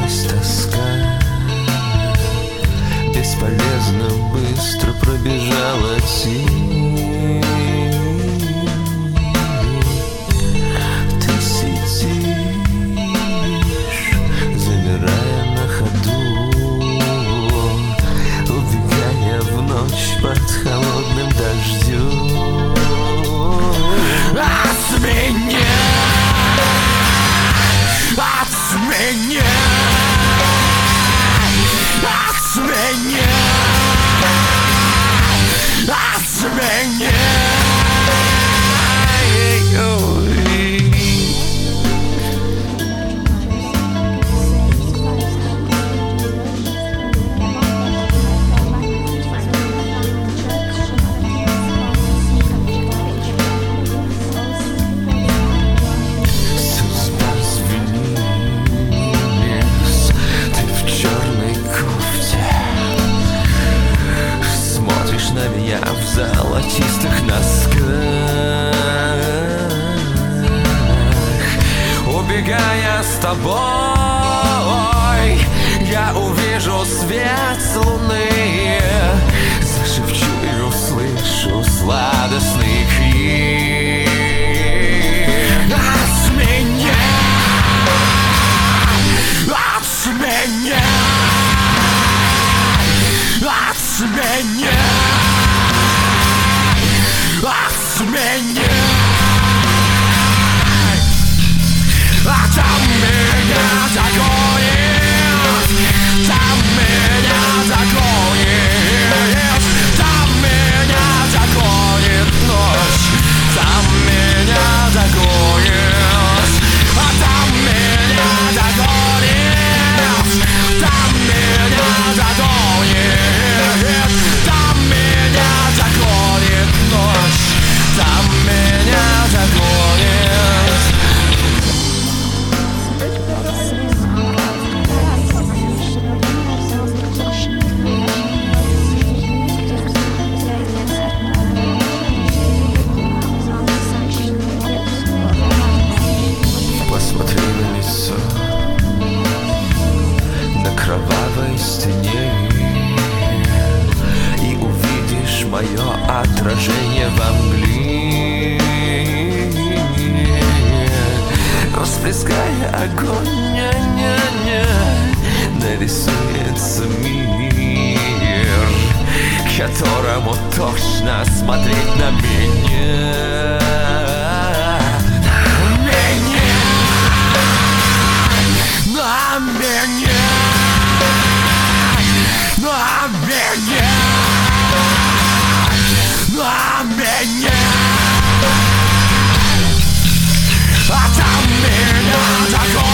Разлилась тоска, бесполезно быстро пробежала тень. Ты сидишь, замирая на ходу, убегая в ночь под холодным дождем. От меня, от меня, от меня, от меня. На меня в золотистых носках. Убегая с тобой, я увижу свет луны, зашепчу и услышу сладостный крик. От меня, от меня, от меня, от меня. А там меня загонит, там меня загонит, там меня загонит ночь, там меня загонит, а там меня загонит, там меня загонит, там меня загонит ночь, там меня загонит. Посмотри на лицо, на кровавой стене, и увидишь мое отражение во мгле. Расплеская огонь, ня-ня-ня, нарисуется мир, которому тошно смотреть на меня. На меня, на меня, на меня. А там меня такой.